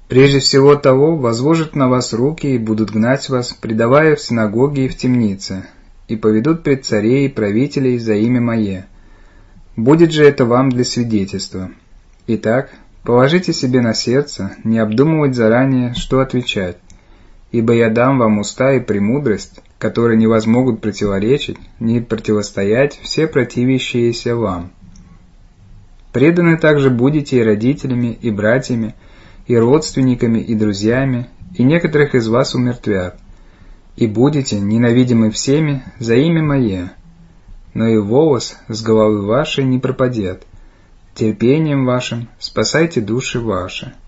Прежде всего того возложат на вас руки и будут гнать вас, предавая в синагоги и в темницы, и поведут пред царей и правителей за имя Мое. Будет же это вам для свидетельства. Итак, положите себе на сердце не обдумывать заранее, что отвечать, ибо я дам вам уста и премудрость, которые не возмогут противоречить, ни противостоять все противящиеся вам. Преданы также будете и родителями, и братьями, и родственниками, и друзьями, и некоторых из вас умертвят, и будете ненавидимы всеми за имя Мое, но и волос с головы вашей не пропадет. Терпением вашим спасайте души ваши.